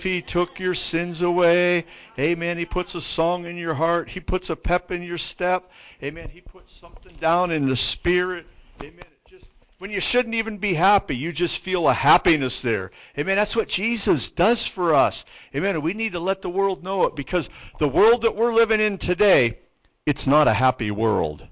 He took your sins away. Amen. He puts a song in your heart. He puts a pep in your step. Amen. He puts something down in the spirit. Amen. It just, when you shouldn't even be happy, you just feel a happiness there. Amen. That's what Jesus does for us. Amen. And we need to let the world know it, because the world that we're living in today, it's not a happy world.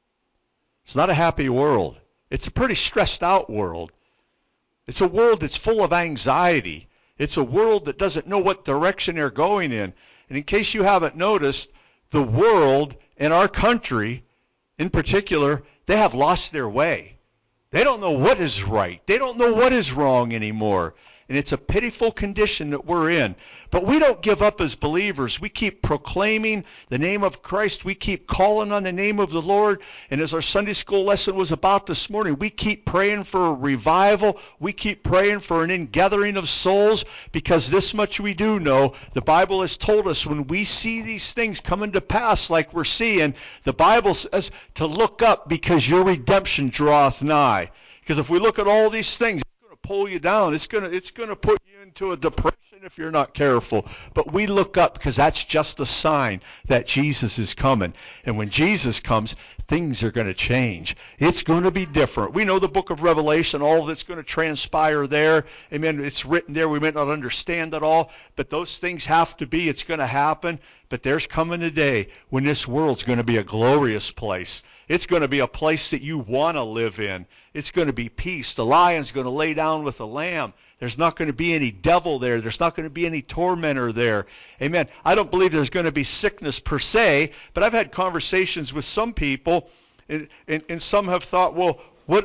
It's not a happy world. It's a pretty stressed out world. It's a world that's full of anxiety. It's a world that doesn't know what direction they're going in. And in case you haven't noticed, the world and our country in particular, they have lost their way. They don't know what is right. They don't know what is wrong anymore. And it's a pitiful condition that we're in. But we don't give up as believers. We keep proclaiming the name of Christ. We keep calling on the name of the Lord. And as our Sunday school lesson was about this morning, we keep praying for a revival. We keep praying for an ingathering of souls, because this much we do know. The Bible has told us when we see these things coming to pass like we're seeing, the Bible says to look up, because your redemption draweth nigh. Because if we look at all these things, pull you down. It's going to put you into a depression if you're not careful. But we look up, because that's just a sign that Jesus is coming. And when Jesus comes, things are going to change. It's going to be different. We know the book of Revelation, all that's going to transpire there. Amen. It's written there. We may not understand it all, but those things have to be. It's going to happen. But there's coming a day when this world's going to be a glorious place. It's going to be a place that you want to live in. It's going to be peace. The lion's going to lay down with the lamb. There's not going to be any devil there. There's not going to be any tormentor there. Amen. I don't believe there's going to be sickness per se, but I've had conversations with some people, and some have thought, well, what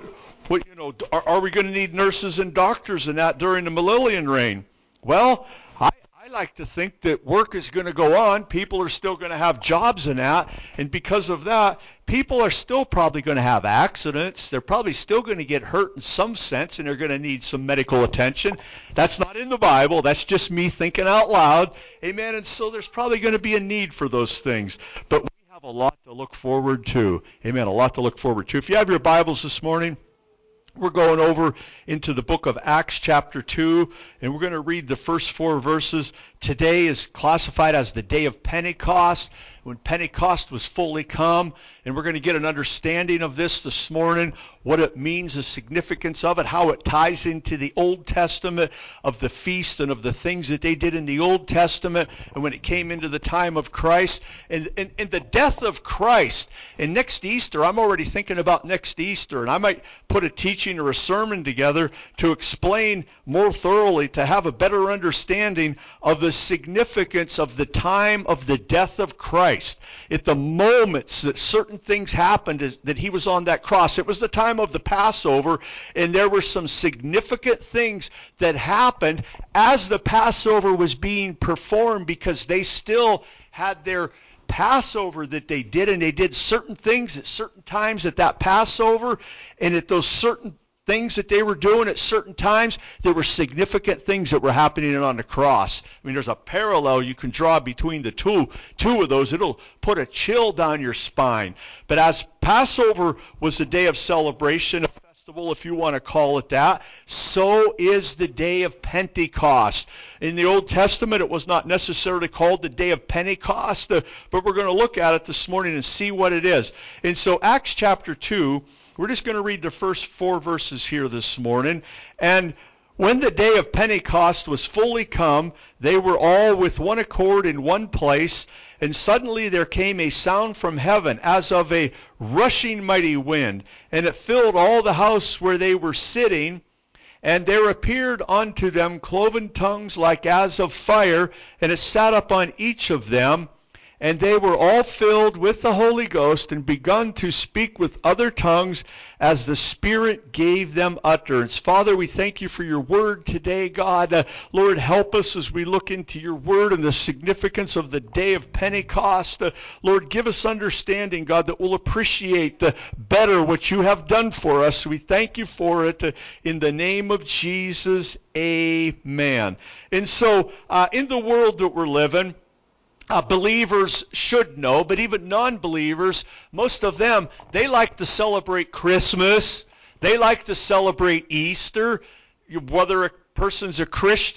are we going to need nurses and doctors and that during the millennium reign? Well, I like to think that work is going to go on. People are still going to have jobs and that. And because of that, people are still probably going to have accidents. They're probably still going to get hurt in some sense, and they're going to need some medical attention. That's not in the Bible. That's just me thinking out loud. Amen. And so there's probably going to be a need for those things. But we have a lot to look forward to. Amen. A lot to look forward to. If you have your Bibles this morning, we're going over into the book of Acts chapter 2, and we're going to read the first 4 verses. Today is classified as the day of Pentecost, when Pentecost was fully come, and we're going to get an understanding of this morning, what it means, the significance of it, how it ties into the Old Testament, of the feast and of the things that they did in the Old Testament, and when it came into the time of Christ, and the death of Christ. And next Easter, I'm already thinking about next Easter, and I might put a teaching or a sermon together to explain more thoroughly, to have a better understanding of the significance of the time of the death of Christ. At the moments that certain things happened, that he was on that cross. It was the time of the Passover, and there were some significant things that happened as the Passover was being performed, because they still had their Passover that they did, and they did certain things at certain times at that Passover, and at those certain things that they were doing at certain times, there were significant things that were happening on the cross. I mean, there's a parallel you can draw between the two of those. It'll put a chill down your spine. But as Passover was a day of celebration, a festival, if you want to call it that, so is the day of Pentecost. In the Old Testament, it was not necessarily called the day of Pentecost, but we're going to look at it this morning and see what it is. And so Acts chapter 2, we're just going to read the first 4 verses here this morning. And when the day of Pentecost was fully come, they were all with one accord in one place. And suddenly there came a sound from heaven as of a rushing mighty wind. And it filled all the house where they were sitting. And there appeared unto them cloven tongues like as of fire. And it sat upon each of them. And they were all filled with the Holy Ghost, and begun to speak with other tongues as the Spirit gave them utterance. Father, we thank you for your word today, God. Lord, help us as we look into your word and the significance of the day of Pentecost. Lord, give us understanding, God, that we'll appreciate better what you have done for us. We thank you for it. In the name of Jesus, amen. And so, in the world that we're living, believers should know, but even non-believers, most of them, they like to celebrate Christmas. They like to celebrate Easter. Whether a person's a Christian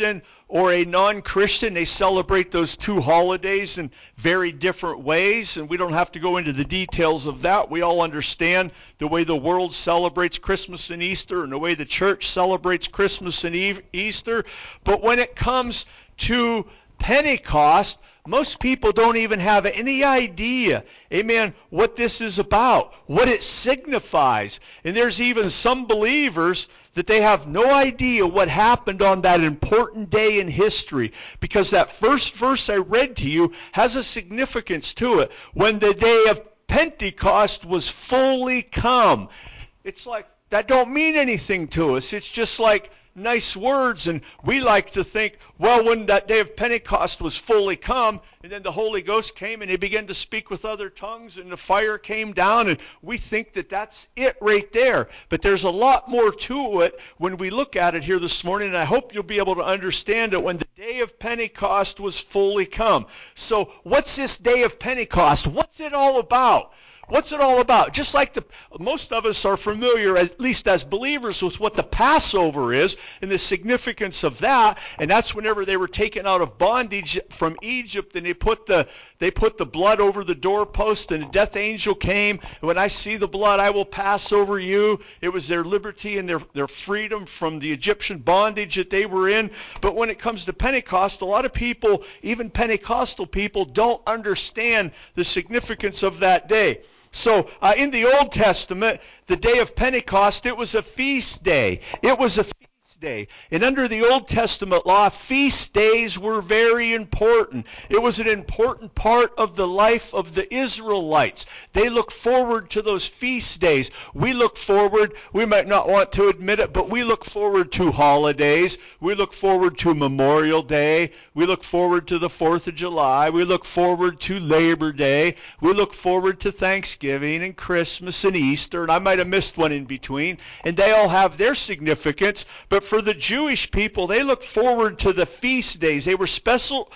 or a non-Christian, they celebrate those two holidays in very different ways, and we don't have to go into the details of that. We all understand the way the world celebrates Christmas and Easter and the way the church celebrates Christmas and Easter. But when it comes to Pentecost, most people don't even have any idea, amen, what this is about, what it signifies. And there's even some believers that they have no idea what happened on that important day in history, because that first verse I read to you has a significance to it. When the day of Pentecost was fully come. It's like, that don't mean anything to us. It's just like nice words, and we like to think, well, when that day of Pentecost was fully come, and then the Holy Ghost came and he began to speak with other tongues, and the fire came down, and we think that that's it right there. But there's a lot more to it when we look at it here this morning, and I hope you'll be able to understand it. When the day of Pentecost was fully come. So what's this day of Pentecost? What's it all about? What's it all about? Just like most of us are familiar, at least as believers, with what the Passover is and the significance of that. And that's whenever they were taken out of bondage from Egypt, and they put the blood over the doorpost, and the death angel came. And when I see the blood, I will pass over you. It was their liberty and their freedom from the Egyptian bondage that they were in. But when it comes to Pentecost, a lot of people, even Pentecostal people, don't understand the significance of that day. So in the Old Testament, the day of Pentecost, it was a feast day. It was a feast day. And under the Old Testament law, feast days were very important. It was an important part of the life of the Israelites. They look forward to those feast days. We look forward, we might not want to admit it, but we look forward to holidays. We look forward to Memorial Day. We look forward to the 4th of July. We look forward to Labor Day. We look forward to Thanksgiving and Christmas and Easter, and I might have missed one in between, and they all have their significance. But for the Jewish people, they looked forward to the feast days. They were special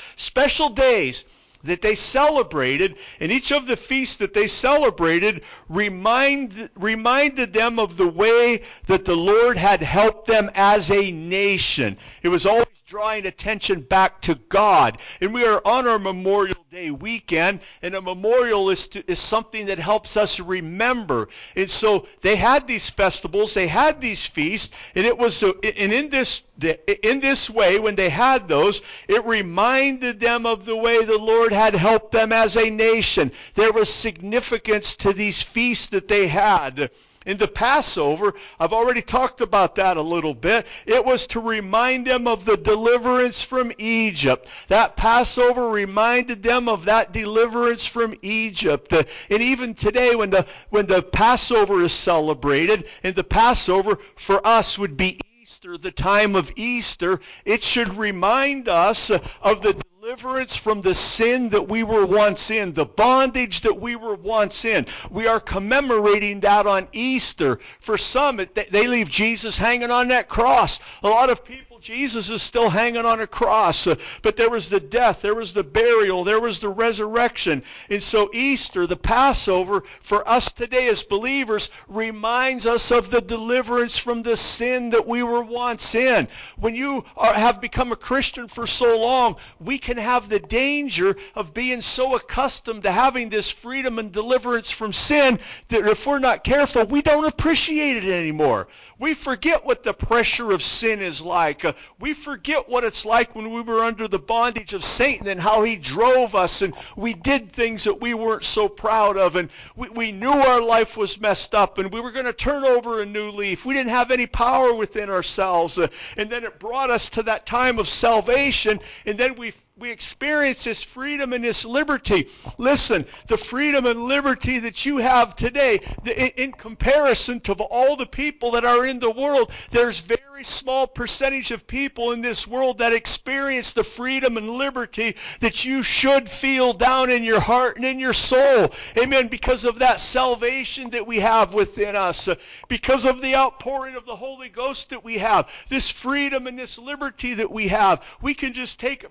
days that they celebrated, and each of the feasts that they celebrated reminded them of the way that the Lord had helped them as a nation. It was always drawing attention back to God. And we are on our Memorial Day weekend, and a memorial is something that helps us remember. And so they had these festivals, they had these feasts, and it was in this way, when they had those, it reminded them of the way the Lord had helped them as a nation. There was significance to these feasts that they had. In the Passover, I've already talked about that a little bit. It was to remind them of the deliverance from Egypt. That Passover reminded them of that deliverance from Egypt. And even today, when the Passover is celebrated, and the Passover for us would be Easter, the time of Easter, it should remind us of the deliverance from the sin that we were once in, the bondage that we were once in. We are commemorating that on Easter. For some, they leave Jesus hanging on that cross. A lot of people, Jesus is still hanging on a cross. But there was the death, there was the burial, there was the resurrection. And so Easter, the Passover, for us today as believers, reminds us of the deliverance from the sin that we were once in. When you have become a Christian for so long, we can have the danger of being so accustomed to having this freedom and deliverance from sin that if we're not careful, we don't appreciate it anymore. We forget what the pressure of sin is like. We forget what it's like when we were under the bondage of Satan and how he drove us, and we did things that we weren't so proud of, and we knew our life was messed up, and we were going to turn over a new leaf. We didn't have any power within ourselves, and then it brought us to that time of salvation, and then we experience this freedom and this liberty. Listen, the freedom and liberty that you have today, in comparison to all the people that are in the world, there's very small percentage of people in this world that experience the freedom and liberty that you should feel down in your heart and in your soul. Amen. Because of that salvation that we have within us, because of the outpouring of the Holy Ghost that we have, this freedom and this liberty that we have, we can just take it for granted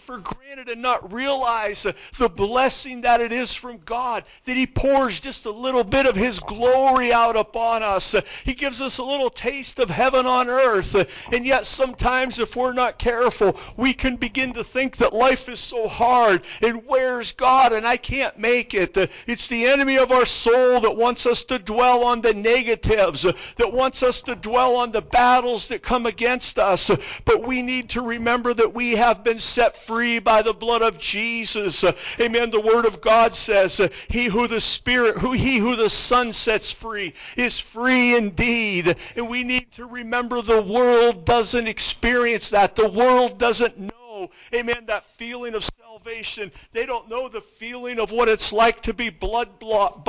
granted and not realize the blessing that it is from God, that He pours just a little bit of His glory out upon us. He gives us a little taste of heaven on earth. And yet sometimes if we're not careful, we can begin to think that life is so hard and where's God and I can't make it. It's the enemy of our soul that wants us to dwell on the negatives, that wants us to dwell on the battles that come against us. But we need to remember that we have been set free by the blood of Jesus. Amen. The Word of God says, he who the Son sets free is free indeed. And we need to remember the world doesn't experience that. The world doesn't know, amen, that feeling of salvation. They don't know the feeling of what it's like to be blood bought,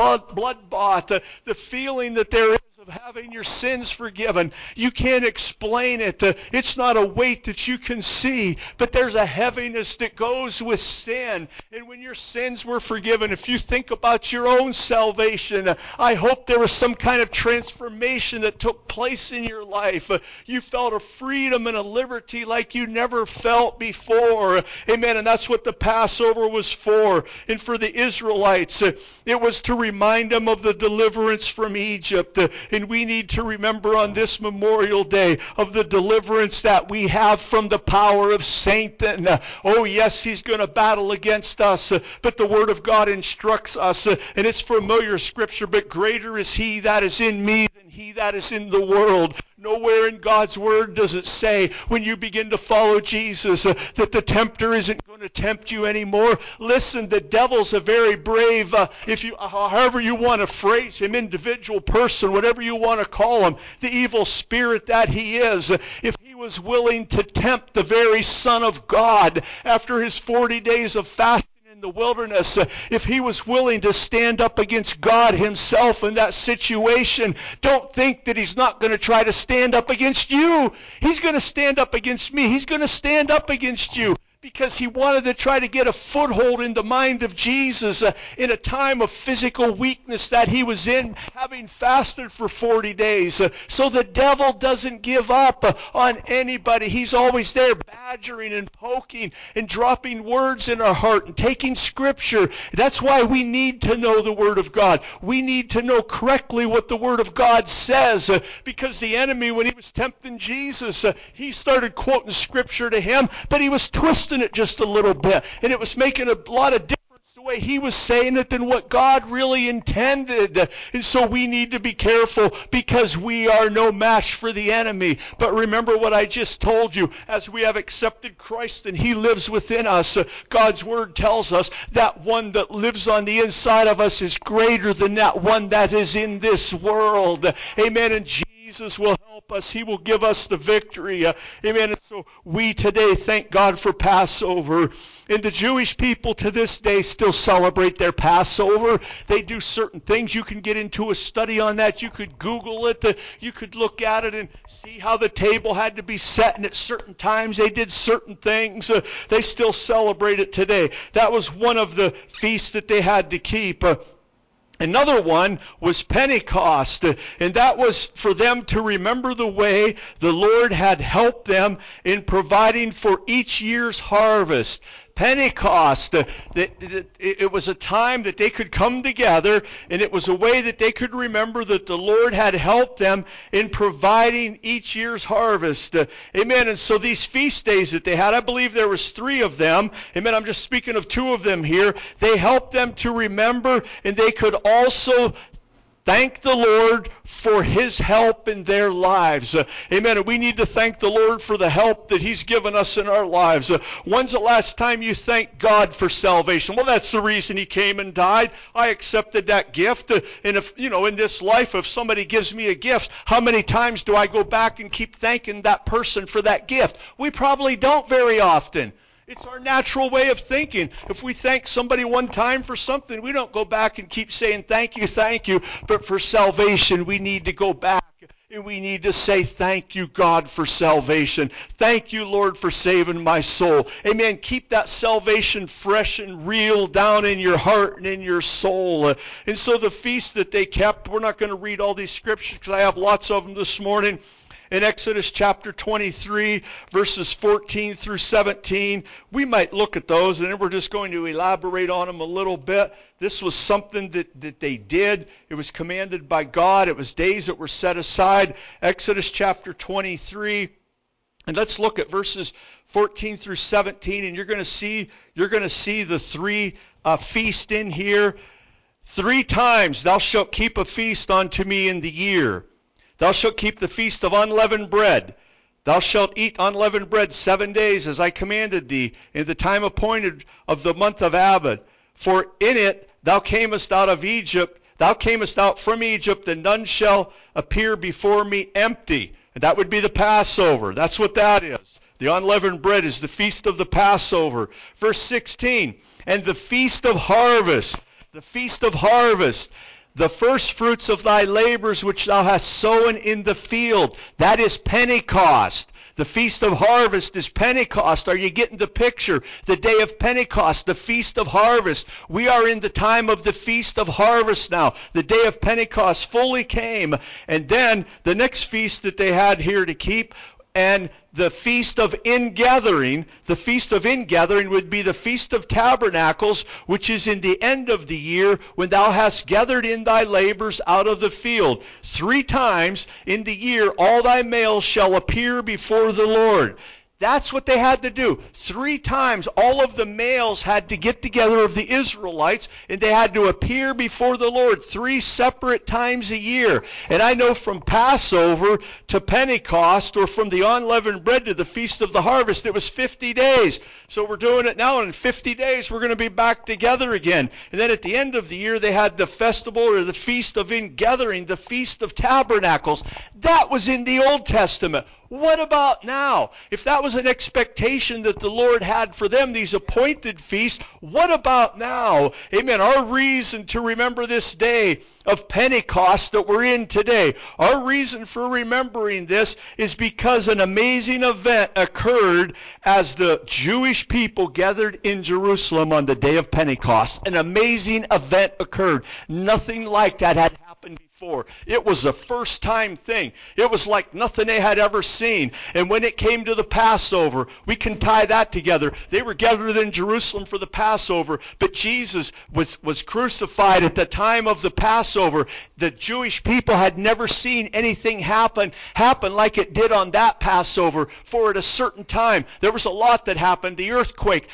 the feeling that there is of having your sins forgiven. You can't explain it. It's not a weight that you can see, but there's a heaviness that goes with sin. And when your sins were forgiven, if you think about your own salvation, I hope there was some kind of transformation that took place in your life. You felt a freedom and a liberty like you never felt before. Amen. And that's what the Passover was for. And for the Israelites, it was to remind them of the deliverance from Egypt. And we need to remember on this Memorial Day of the deliverance that we have from the power of Satan. Oh yes, he's going to battle against us, but the Word of God instructs us, and it's familiar scripture, but greater is He that is in me than he that is in the world. Nowhere in God's Word does it say when you begin to follow Jesus that the tempter isn't going to tempt you anymore. Listen, the devil's a very brave, however you want to phrase him, individual person, whatever you want to call him, the evil spirit that he is. If he was willing to tempt the very Son of God after his 40 days of fasting in the wilderness, if he was willing to stand up against God himself in that situation, don't think that he's not going to try to stand up against you. He's going to stand up against me. He's going to stand up against you, because he wanted to try to get a foothold in the mind of Jesus in a time of physical weakness that he was in, having fasted for 40 days. So the devil doesn't give up on anybody. He's always there badgering and poking and dropping words in our heart and taking Scripture. That's why we need to know the Word of God. We need to know correctly what the Word of God says, because the enemy, when he was tempting Jesus, he started quoting Scripture to him, but he was twisting it just a little bit, and it was making a lot of difference the way he was saying it than what God really intended. And so we need to be careful, because we are no match for the enemy. But remember what I just told you, as we have accepted Christ and he lives within us, God's Word tells us that one that lives on the inside of us is greater than that one that is in this world. Amen. And Jesus will help us. He will give us the victory. Amen. And so we today thank God for Passover. And the Jewish people to this day still celebrate their Passover. They do certain things. You can get into a study on that. You could Google it. You could look at it and see how the table had to be set, and at certain times they did certain things. They still celebrate it today. That was one of the feasts that they had to keep. Another one was Pentecost, and that was for them to remember the way the Lord had helped them in providing for each year's harvest. Pentecost, it was a time that they could come together, and it was a way that they could remember that the Lord had helped them in providing each year's harvest. Amen. And so these feast days that they had, I believe there was 3 of them. Amen. I'm just speaking of 2 of them here. They helped them to remember, and they could also thank the Lord for His help in their lives. Amen. And we need to thank the Lord for the help that He's given us in our lives. When's the last time you thanked God for salvation? Well, that's the reason He came and died. I accepted that gift. And if, in this life, if somebody gives me a gift, how many times do I go back and keep thanking that person for that gift? We probably don't very often. It's our natural way of thinking. If we thank somebody one time for something, we don't go back and keep saying thank you. But for salvation, we need to go back and we need to say thank you, God, for salvation. Thank you, Lord, for saving my soul. Amen. Keep that salvation fresh and real down in your heart and in your soul. And so the feast that they kept, we're not going to read all these scriptures because I have lots of them this morning. in Exodus chapter 23, verses 14 through 17. We might look at those, and then we're just going to elaborate on them a little bit. This was something that they did. It was commanded by God. It was days that were set aside. Exodus chapter 23. And let's look at verses 14 through 17, and you're going to see the three feasts in here. 3 times thou shalt keep a feast unto me in the year. Thou shalt keep the feast of unleavened bread. Thou shalt eat unleavened bread 7 days, as I commanded thee, in the time appointed of the month of Abib. For in it thou camest out of Egypt. Thou camest out from Egypt, and none shall appear before me empty. And that would be the Passover. That's what that is. The unleavened bread is the feast of the Passover. Verse 16, and the feast of harvest. The feast of harvest. The first fruits of thy labors which thou hast sown in the field. That is Pentecost. The feast of harvest is Pentecost. Are you getting the picture? The day of Pentecost, the feast of harvest. We are in the time of the feast of harvest now. The day of Pentecost fully came. And then the next feast that they had here to keep, and the feast of ingathering. The feast of ingathering would be the Feast of Tabernacles, which is in the end of the year, when thou hast gathered in thy labors out of the field. 3 times in the year all thy males shall appear before the Lord. That's what they had to do. 3 times all of the males had to get together of the Israelites, and they had to appear before the Lord 3 separate times a year. And I know from Passover to Pentecost, or from the unleavened bread to the Feast of the Harvest, it was 50 days. So we're doing it now, and in 50 days we're going to be back together again. And then at the end of the year they had the festival, or the Feast of Ingathering, the Feast of Tabernacles. That was in the Old Testament. What about now? If that was an expectation that the Lord had for them, these appointed feasts, what about now? Amen. Our reason to remember this day of Pentecost that we're in today, our reason for remembering this is because an amazing event occurred as the Jewish people gathered in Jerusalem on the day of Pentecost. An amazing event occurred. Nothing like that had happened before. It was a first-time thing. It was like nothing they had ever seen. And when it came to the Passover, we can tie that together. They were gathered in Jerusalem for the Passover, but Jesus was crucified at the time of the Passover. The Jewish people had never seen anything happen like it did on that Passover. For at a certain time, there was a lot that happened. The earthquake,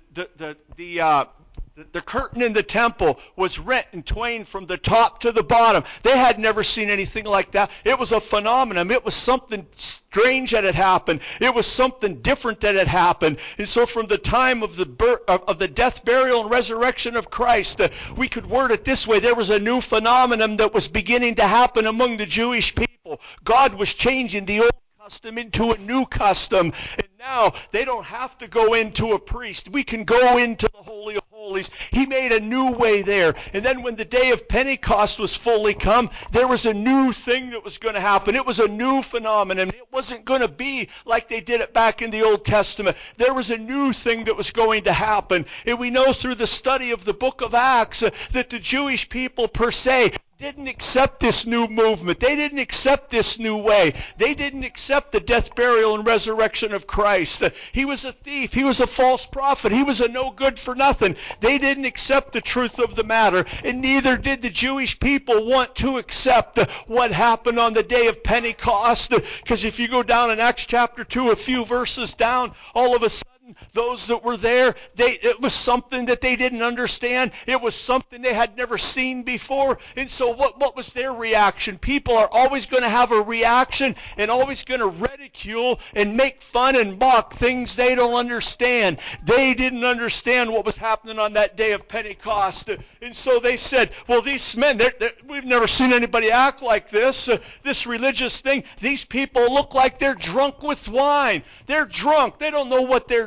the curtain in the temple was rent in twain from the top to the bottom. They had never seen anything like that. It was a phenomenon. It was something strange that had happened. It was something different that had happened. And so from the time of the death, burial, and resurrection of Christ, we could word it this way. There was a new phenomenon that was beginning to happen among the Jewish people. God was changing the old custom into a new custom. And now they don't have to go into a priest. We can go into the Holy of Holies. He made a new way there. And then when the day of Pentecost was fully come, there was a new thing that was going to happen. It was a new phenomenon. It wasn't going to be like they did it back in the Old Testament. There was a new thing that was going to happen. And we know through the study of the book of Acts that the Jewish people per se didn't accept this new movement. They didn't accept this new way. They didn't accept the death, burial, and resurrection of Christ. He was a thief. He was a false prophet. He was a no good for nothing. They didn't accept the truth of the matter, and neither did the Jewish people want to accept what happened on the day of Pentecost. Because if you go down in Acts chapter 2, a few verses down, all of a sudden, those that were there, it was something that they didn't understand. It was something they had never seen before. And so what was their reaction? People are always going to have a reaction and always going to ridicule and make fun and mock things they don't understand. They didn't understand what was happening on that day of Pentecost. And so they said, well, these men, we've never seen anybody act like this. This religious thing, these people look like they're drunk with wine. They're drunk. They don't know what they're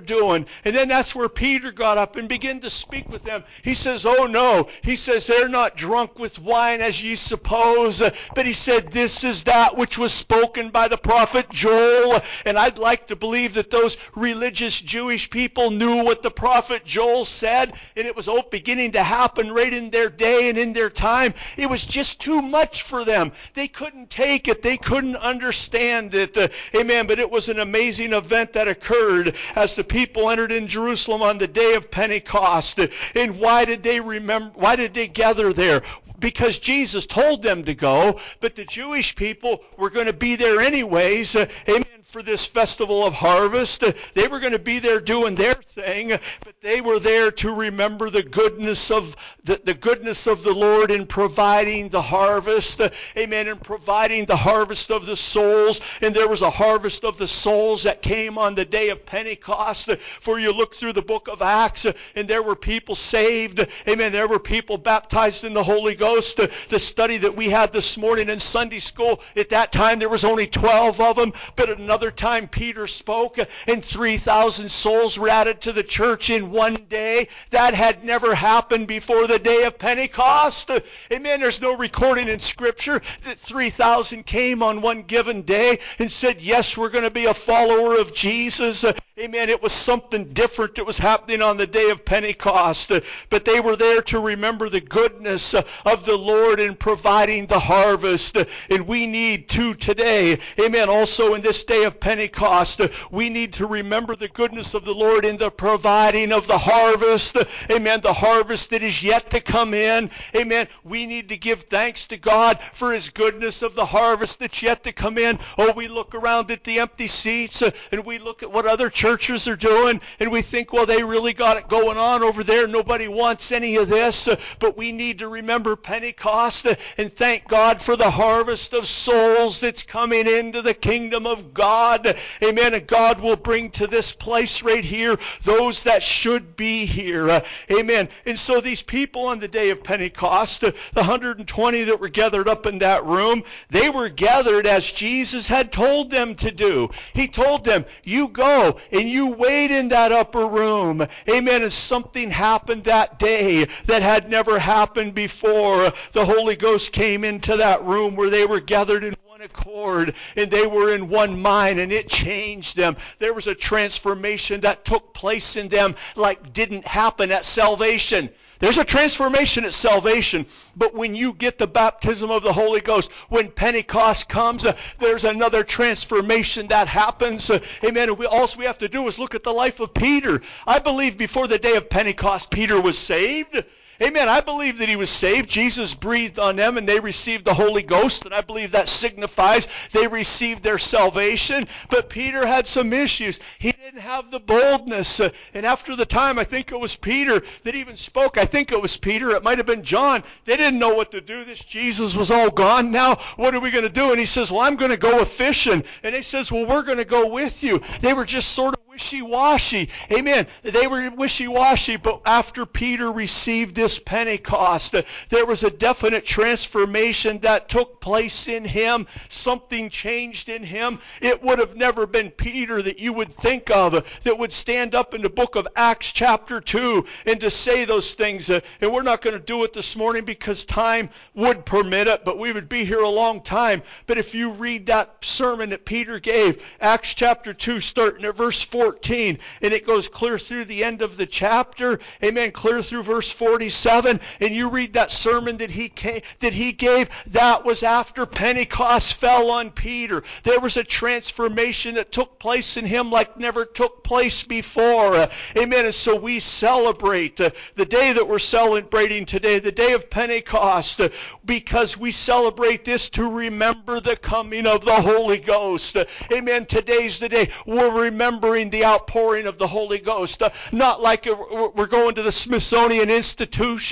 doing. And then that's where Peter got up and began to speak with them. He says, oh no. He says, they're not drunk with wine as ye suppose. But he said, this is that which was spoken by the prophet Joel. And I'd like to believe that those religious Jewish people knew what the prophet Joel said. And it was beginning to happen right in their day and in their time. It was just too much for them. They couldn't take it. They couldn't understand it. Amen. But it was an amazing event that occurred as the people entered in Jerusalem on the day of Pentecost. And why did they remember? Why did they gather there? Because Jesus told them to go, but the Jewish people were going to be there anyways. Amen. For this festival of harvest. They were going to be there doing their thing, but they were there to remember the goodness of the goodness of the Lord in providing the harvest. Amen. In providing the harvest of the souls. And there was a harvest of the souls that came on the day of Pentecost. For you look through the book of Acts, and there were people saved. Amen. There were people baptized in the Holy Ghost. The study that we had this morning in Sunday school, at that time there was only 12 of them, but another time Peter spoke and 3,000 souls were added to the church in one day. That had never happened before the day of Pentecost. Amen. There's no recording in Scripture that 3,000 came on one given day and said, yes, we're going to be a follower of Jesus. Amen. It was something different that was happening on the day of Pentecost. But they were there to remember the goodness of the Lord in providing the harvest. And we need to today. Amen. Also in this day of Pentecost, we need to remember the goodness of the Lord in the providing of the harvest. Amen. The harvest that is yet to come in. Amen. We need to give thanks to God for His goodness of the harvest that's yet to come in. Oh, we look around at the empty seats and we look at what other churches are doing and we think, well, they really got it going on over there. Nobody wants any of this. But we need to remember Pentecost and thank God for the harvest of souls that's coming into the kingdom of God. Amen. And God will bring to this place right here those that should be here. Amen. And so these people on the day of Pentecost, the 120 that were gathered up in that room, they were gathered as Jesus had told them to do. He told them, you go and you wait in that upper room. Amen. And something happened that day that had never happened before. The Holy Ghost came into that room where they were gathered in accord, and they were in one mind, and it changed them. There was a transformation that took place in them like didn't happen at salvation. There's a transformation at salvation, but when you get the baptism of the Holy Ghost, when Pentecost comes, there's another transformation that happens. Amen. And all we have to do is look at the life of Peter. I believe before the day of Pentecost, Peter was saved. Amen. I believe that he was saved. Jesus breathed on them and they received the Holy Ghost. And I believe that signifies they received their salvation. But Peter had some issues. He didn't have the boldness. And after the time, I think it was Peter that even spoke. I think it was Peter. It might have been John. They didn't know what to do. This Jesus was all gone now. What are we going to do? And he says, well, I'm going to go a-fishing. And they says, well, we're going to go with you. They were just sort of wishy-washy. Amen. They were wishy-washy. But after Peter received this Pentecost, there was a definite transformation that took place in him. Something changed in him. It would have never been Peter that you would think of that would stand up in the book of Acts chapter 2 and to say those things. And we're not going to do it this morning because time would permit it, but we would be here a long time. But if you read that sermon that Peter gave, Acts chapter 2, starting at verse 14, and it goes clear through the end of the chapter, amen, clear through verse 47, and you read that sermon that he gave, that was after Pentecost fell on Peter. There was a transformation that took place in him like never took place before. Amen. And so we celebrate the day that we're celebrating today, the day of Pentecost, because we celebrate this to remember the coming of the Holy Ghost. Amen. Today's the day we're remembering the outpouring of the Holy Ghost. Not like we're going to the Smithsonian Institute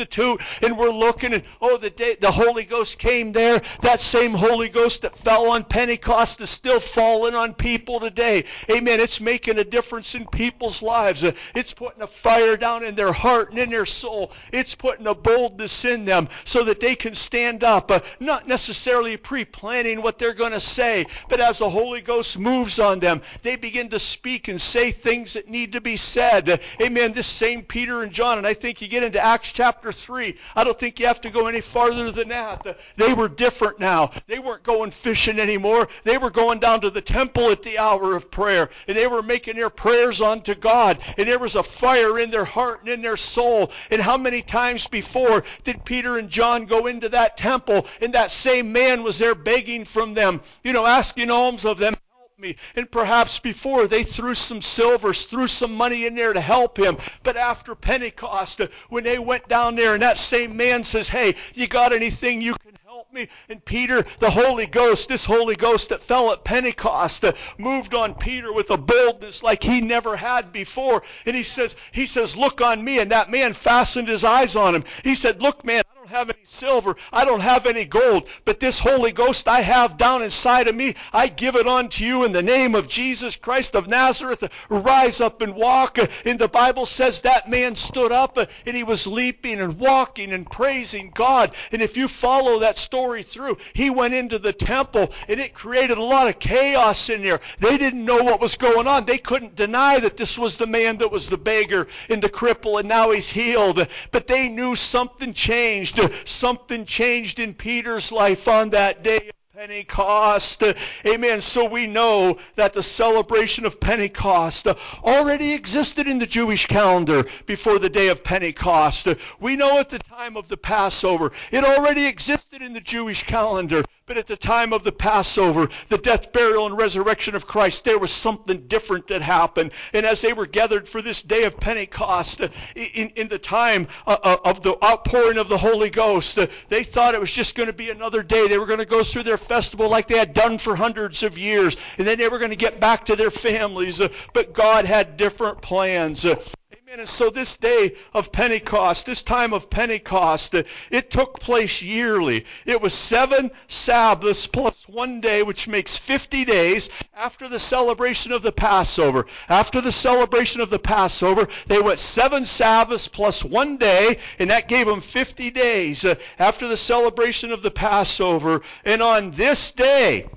and we're looking and, the day the Holy Ghost came there. That same Holy Ghost that fell on Pentecost is still falling on people today. Amen. It's making a difference in people's lives. It's putting a fire down in their heart and in their soul. It's putting a boldness in them so that they can stand up, not necessarily pre-planning what they're going to say, but as the Holy Ghost moves on them, they begin to speak speak and say things that need to be said. Amen. This same Peter and John, and I think you get into Acts chapter 3. I don't think you have to go any farther than that. They were different now. They weren't going fishing anymore. They were going down to the temple at the hour of prayer, and they were making their prayers unto God, and there was a fire in their heart and in their soul. And how many times before did Peter and John go into that temple, and that same man was there begging from them, asking alms of them? Me. And perhaps before they threw some silver, threw some money in there to help him. But after Pentecost, when they went down there and that same man says, hey, you got anything you can help me? And Peter, the Holy Ghost, this Holy Ghost that fell at Pentecost, moved on Peter with a boldness like he never had before. And he says, look on me. And that man fastened his eyes on him. He said, look, man, I don't have any silver, I don't have any gold, but this Holy Ghost I have down inside of me, I give it unto you in the name of Jesus Christ of Nazareth. Rise up and walk. And the Bible says that man stood up and he was leaping and walking and praising God. And if you follow that story through, he went into the temple and it created a lot of chaos in there. They didn't know what was going on. They couldn't deny that this was the man that was the beggar and the cripple, and now he's healed. But they knew something changed. Something changed in Peter's life on that day of Pentecost. Amen. So we know that the celebration of Pentecost already existed in the Jewish calendar before the day of Pentecost. We know at the time of the Passover, it already existed in the Jewish calendar. But at the time of the Passover, the death, burial, and resurrection of Christ, there was something different that happened. And as they were gathered for this day of Pentecost, in the time of the outpouring of the Holy Ghost, they thought it was just going to be another day. They were going to go through their festival like they had done for hundreds of years. And then they were going to get back to their families. But God had different plans. Amen. And so this day of Pentecost, this time of Pentecost, it took place yearly. It was 7 Sabbaths plus 1 day, which makes 50 days after the celebration of the Passover. After the celebration of the Passover, they went 7 Sabbaths plus 1 day, and that gave them 50 days after the celebration of the Passover. And on this day,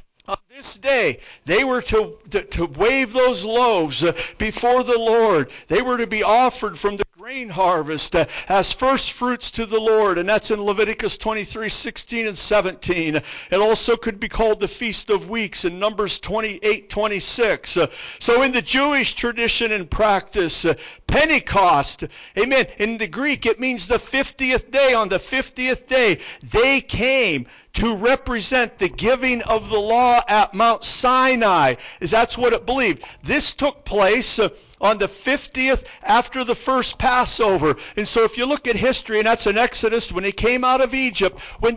they were to wave those loaves before the Lord. They were to be offered from the grain harvest as first fruits to the Lord. And that's in Leviticus 23:16 and 17. It also could be called the Feast of Weeks in Numbers 28:26. So in the Jewish tradition and practice, Pentecost, amen, in the Greek it means the 50th day. On the 50th day, they came to represent the giving of the law at Mount Sinai. That's what it believed. This took place on the 50th after the first Passover. And so if you look at history, and that's in Exodus, when they came out of Egypt,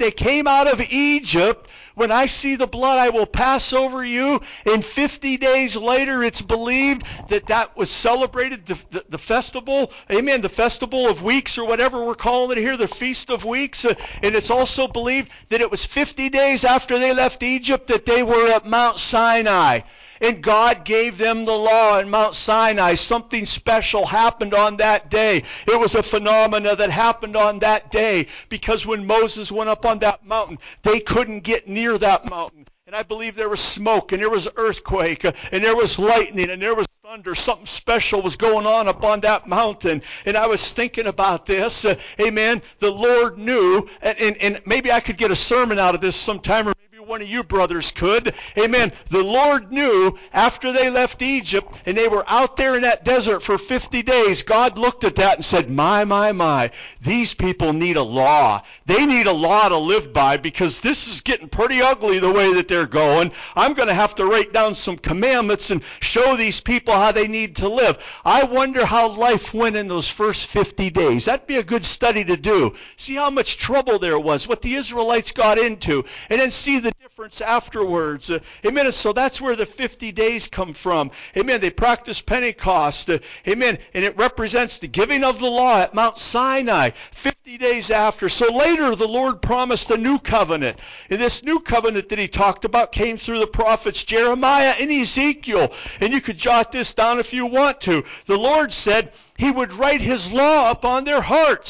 when I see the blood, I will pass over you. And 50 days later, it's believed that was celebrated, the festival, amen, the festival of weeks, or whatever we're calling it here, the Feast of Weeks. And it's also believed that it was 50 days after they left Egypt that they were at Mount Sinai. And God gave them the law in Mount Sinai. Something special happened on that day. It was a phenomena that happened on that day, because when Moses went up on that mountain, they couldn't get near that mountain. And I believe there was smoke, and there was earthquake, and there was lightning, and there was thunder. Something special was going on up on that mountain. And I was thinking about this. Amen. The Lord knew, and maybe I could get a sermon out of this sometime, or one of you brothers could. Amen. The Lord knew after they left Egypt and they were out there in that desert for 50 days, God looked at that and said, my, these people need a law. They need a law to live by, because this is getting pretty ugly the way that they're going. I'm going to have to write down some commandments and show these people how they need to live. I wonder how life went in those first 50 days. That'd be a good study to do. See how much trouble there was, what the Israelites got into, and then see the difference afterwards. Amen. So that's where the 50 days come from. Amen. They practice Pentecost. Amen. And it represents the giving of the law at Mount Sinai 50 days after. So later the Lord promised a new covenant. And this new covenant that he talked about came through the prophets Jeremiah and Ezekiel. And you could jot this down if you want to. The Lord said he would write his law upon their hearts.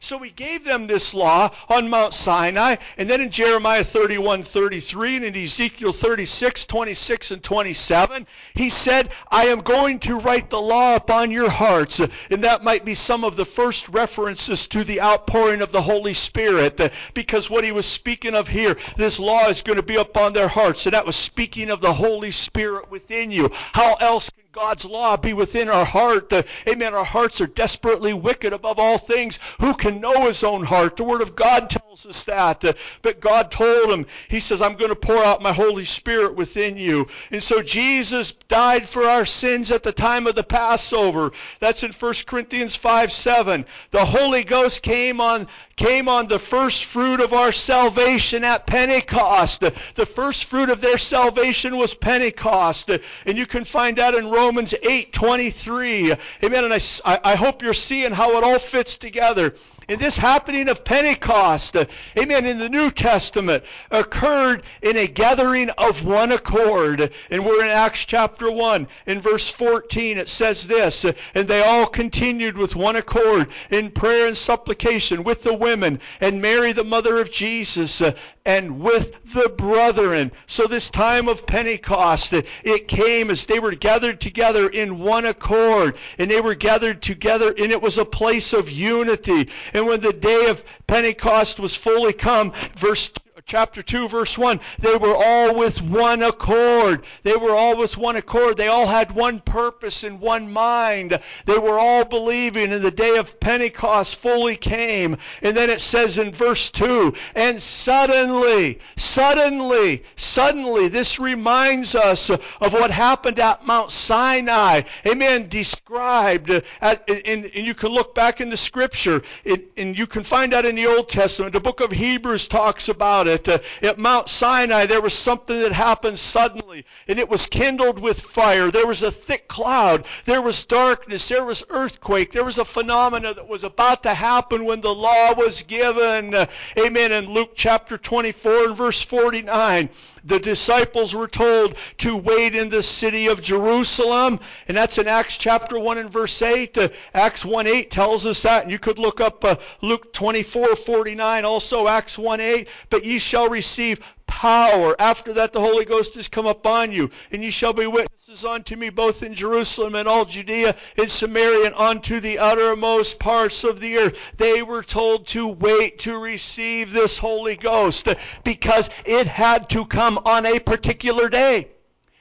So he gave them this law on Mount Sinai, and then in Jeremiah 31:33 and in Ezekiel 36:26 and 27, he said, I am going to write the law upon your hearts. And that might be some of the first references to the outpouring of the Holy Spirit, because what he was speaking of here, this law is going to be upon their hearts. And that was speaking of the Holy Spirit within you. How else can God's law be within our heart? Amen. Our hearts are desperately wicked above all things. Who can know his own heart? The Word of God tells us that. But God told him, he says, I'm going to pour out my Holy Spirit within you. And so Jesus died for our sins at the time of the Passover. That's in 1 Corinthians 5:7. The Holy Ghost came on the first fruit of our salvation at Pentecost. The first fruit of their salvation was Pentecost. And you can find that in Romans 8:23. Amen. And I hope you're seeing how it all fits together. And this happening of Pentecost, amen, in the New Testament occurred in a gathering of one accord. And we're in Acts chapter 1. In verse 14 it says this, and they all continued with one accord in prayer and supplication with the women and Mary the mother of Jesus and with the brethren. So this time of Pentecost, it came as they were gathered together in one accord. And they were gathered together, and it was a place of unity. And when the day of Pentecost was fully come, chapter 2, verse 1, they were all with one accord. They were all with one accord. They all had one purpose and one mind. They were all believing, and the day of Pentecost fully came. And then it says in verse 2, and suddenly, this reminds us of what happened at Mount Sinai. Amen. Described, and you can look back in the Scripture, and you can find that in the Old Testament. The book of Hebrews talks about it. At Mount Sinai, there was something that happened suddenly, and it was kindled with fire. There was a thick cloud. There was darkness. There was earthquake. There was a phenomena that was about to happen when the law was given. Amen. In Luke chapter 24 and verse 49, the disciples were told to wait in the city of Jerusalem. And that's in Acts chapter 1 and verse 8. Acts 1:8 tells us that. And you could look up Luke 24:49, also Acts 1:8. But ye shall receive power. After that the Holy Ghost is come upon you, and ye shall be witnesses unto me both in Jerusalem and all Judea and Samaria and unto the uttermost parts of the earth. They were told to wait to receive this Holy Ghost because it had to come on a particular day.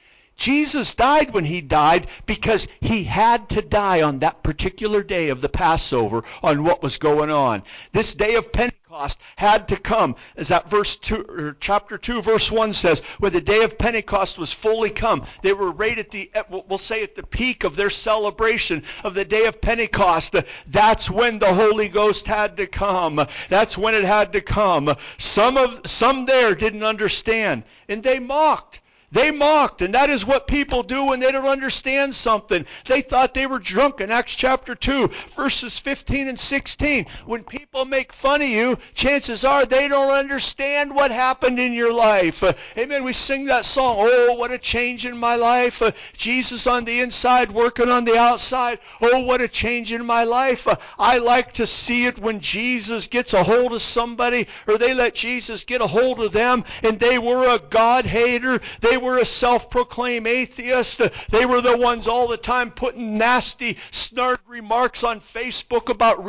Jesus died when he died because he had to die on that particular day of the Passover on what was going on. This day of Pentecost had to come, as that chapter 2, verse 1 says, when the day of Pentecost was fully come. They were right at we'll say at the peak of their celebration of the day of Pentecost. That's when the Holy Ghost had to come. That's when it had to come. Some there didn't understand, and they mocked. They mocked, and that is what people do when they don't understand something. They thought they were drunk in Acts chapter 2, verses 15 and 16. When people make fun of you, chances are they don't understand what happened in your life. Amen. We sing that song, oh, what a change in my life. Jesus on the inside, working on the outside. Oh, what a change in my life. I like to see it when Jesus gets a hold of somebody, or they let Jesus get a hold of them, and they were a God hater. They were a self-proclaimed atheist. They were the ones all the time putting nasty, snark remarks on Facebook about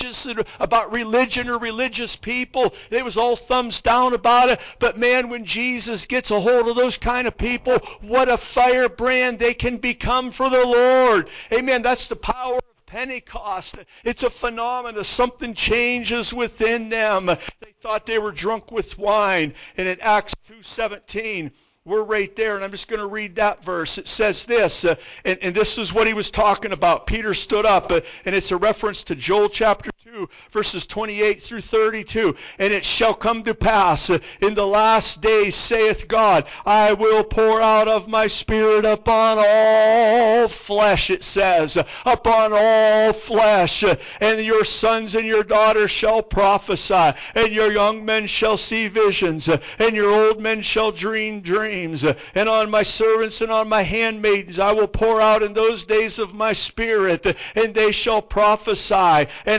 religion or religious people. It was all thumbs down about it. But man, when Jesus gets a hold of those kind of people, what a firebrand they can become for the Lord. Amen. That's the power of Pentecost. It's a phenomenon. Something changes within them. They thought they were drunk with wine. And in Acts 2:17, we're right there, and I'm just going to read that verse. It says this, and this is what he was talking about. Peter stood up, and it's a reference to Joel chapter 2, verses 28 through 32. And it shall come to pass in the last days, saith God, I will pour out of my Spirit upon all flesh, it says, upon all flesh. And your sons and your daughters shall prophesy, and your young men shall see visions, and your old men shall dream dreams. And on my servants and on my handmaidens I will pour out in those days of my Spirit, and they shall prophesy. And I will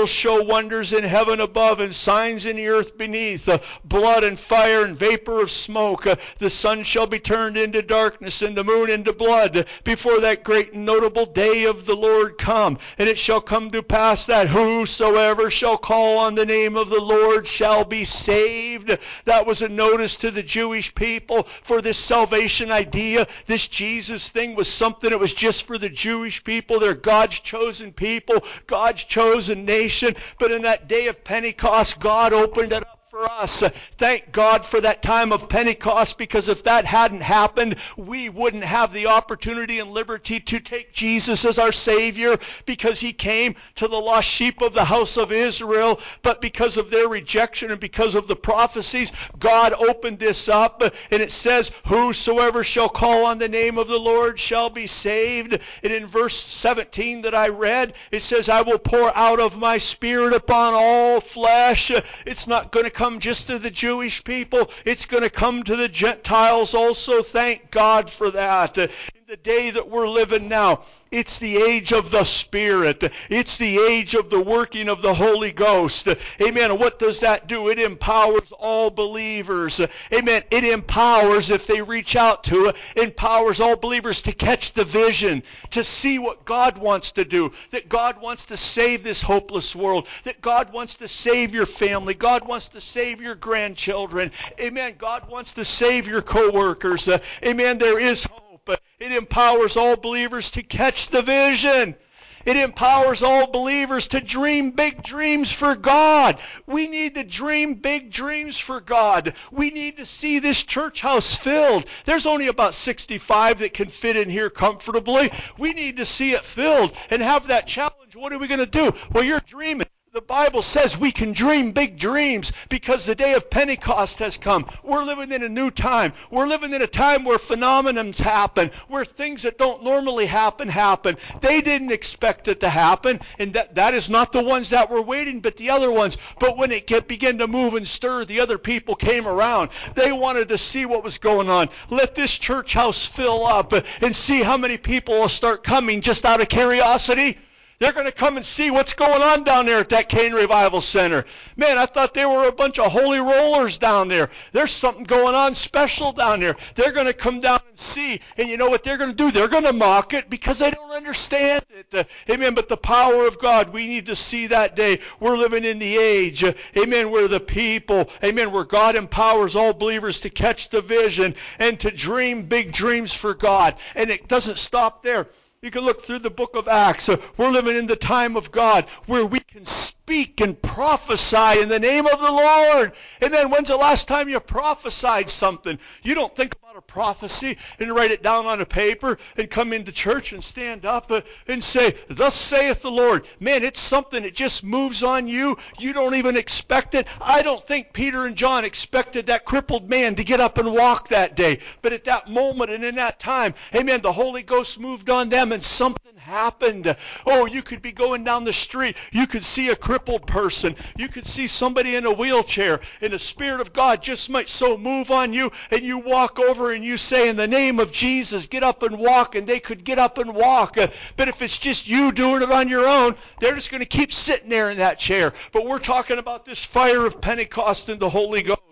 show wonders in heaven above and signs in the earth beneath, blood and fire and vapor of smoke. The sun shall be turned into darkness and the moon into blood before that great and notable day of the Lord come. And it shall come to pass that whosoever shall call on the name of the Lord shall be saved. That was a notice to the Jewish people for this salvation idea. This Jesus thing was something that was just for the Jewish people. They're God's chosen people, God's chosen nation. But in that day of Pentecost, God opened it up for us. Thank God for that time of Pentecost, because if that hadn't happened, we wouldn't have the opportunity and liberty to take Jesus as our Savior, because He came to the lost sheep of the house of Israel. But because of their rejection and because of the prophecies, God opened this up, and it says, whosoever shall call on the name of the Lord shall be saved. And in verse 17 that I read, it says, I will pour out of my Spirit upon all flesh. It's not going to come just to the Jewish people. It's going to come to the Gentiles also. Thank God for that. In the day that we're living now, it's the age of the Spirit. It's the age of the working of the Holy Ghost. Amen. What does that do? It empowers all believers. Amen. It empowers, if they reach out to it, empowers all believers to catch the vision, to see what God wants to do, that God wants to save this hopeless world, that God wants to save your family, God wants to save your grandchildren. Amen. God wants to save your co-workers. Amen. There is hope. It empowers all believers to catch the vision. It empowers all believers to dream big dreams for God. We need to dream big dreams for God. We need to see this church house filled. There's only about 65 that can fit in here comfortably. We need to see it filled and have that challenge. What are we going to do? Well, you're dreaming. The Bible says we can dream big dreams because the day of Pentecost has come. We're living in a new time. We're living in a time where phenomenons happen, where things that don't normally happen. They didn't expect it to happen, and that is not the ones that were waiting, but the other ones. But when it began to move and stir, the other people came around. They wanted to see what was going on. Let this church house fill up and see how many people will start coming just out of curiosity. They're going to come and see what's going on down there at that Cane Revival Center. Man, I thought they were a bunch of holy rollers down there. There's something going on special down there. They're going to come down and see. And you know what they're going to do? They're going to mock it because they don't understand it. Amen. But the power of God, we need to see that day. We're living in the age. Amen. Where the people, amen, where God empowers all believers to catch the vision and to dream big dreams for God. And it doesn't stop there. You can look through the book of Acts. We're living in the time of God where we can speak and prophesy in the name of the Lord. Amen. When's the last time you prophesied something? You don't think about a prophecy and write it down on a paper and come into church and stand up and say, thus saith the Lord. Man, it's something that just moves on you. You don't even expect it. I don't think Peter and John expected that crippled man to get up and walk that day. But at that moment and in that time, amen, the Holy Ghost moved on them and something happened. Oh, you could be going down the street. You could see a crippled person. You could see somebody in a wheelchair, and the Spirit of God just might so move on you, and you walk over and you say, in the name of Jesus, get up and walk, and they could get up and walk. But if it's just you doing it on your own, they're just going to keep sitting there in that chair. But we're talking about this fire of Pentecost and the Holy Ghost.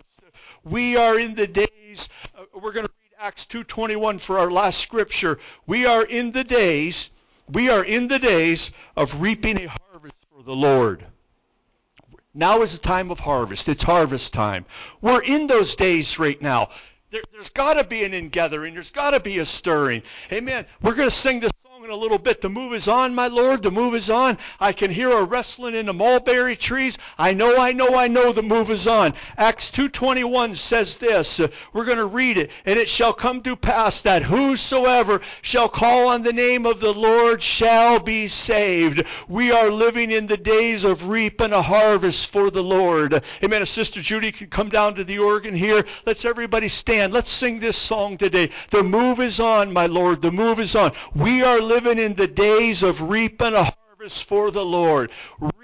We are in the days, we're going to read Acts 2:21 for our last scripture. We are in the days of reaping a harvest for the Lord. Now is the time of harvest. It's harvest time. We're in those days right now. There's got to be an ingathering. There's got to be a stirring. Amen. We're going to sing this song in a little bit. The move is on, my Lord. The move is on. I can hear a rustling in the mulberry trees. I know the move is on. Acts 2:21 says this. We're going to read it. And it shall come to pass that whosoever shall call on the name of the Lord shall be saved. We are living in the days of reaping a harvest for the Lord. Amen. If Sister Judy could come down to the organ here, let's everybody stand. Let's sing this song today. The move is on, my Lord. The move is on. We are living in the days of reaping a harvest for the Lord.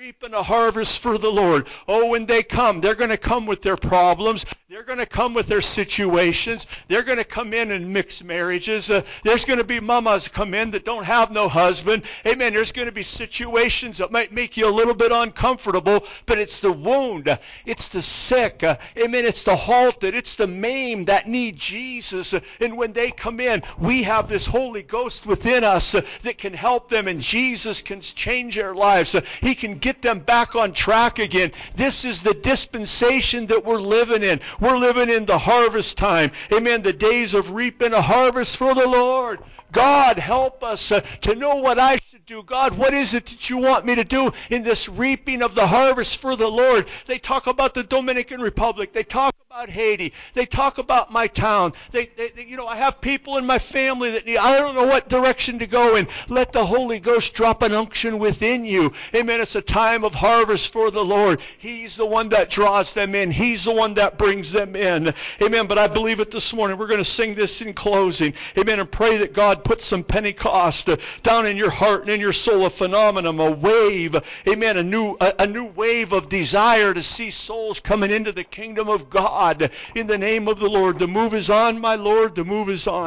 reaping a harvest for the Lord. Oh, when they come, they're going to come with their problems. They're going to come with their situations. They're going to come in mixed marriages. There's going to be mamas come in that don't have no husband. Amen. There's going to be situations that might make you a little bit uncomfortable, but it's the wound. It's the sick. Amen. It's the halted. It's the maimed that need Jesus. And when they come in, we have this Holy Ghost within us that can help them, and Jesus can change their lives. He can get them back on track again. This is the dispensation that we're living in. We're living in the harvest time. Amen. The days of reaping a harvest for the Lord. God, help us to know what I should do. God, what is it that you want me to do in this reaping of the harvest for the Lord? They talk about the Dominican Republic. They talk about Haiti. They talk about my town. I have people in my family that need, I don't know what direction to go in. Let the Holy Ghost drop an unction within you. Amen. It's a time of harvest for the Lord. He's the one that draws them in. He's the one that brings them in. Amen. But I believe it this morning. We're going to sing this in closing. Amen. And pray that God puts some Pentecost down in your heart and in your soul, a phenomenon, a wave. Amen. A new wave of desire to see souls coming into the kingdom of God in the name of the Lord. The move is on, my Lord. The move is on.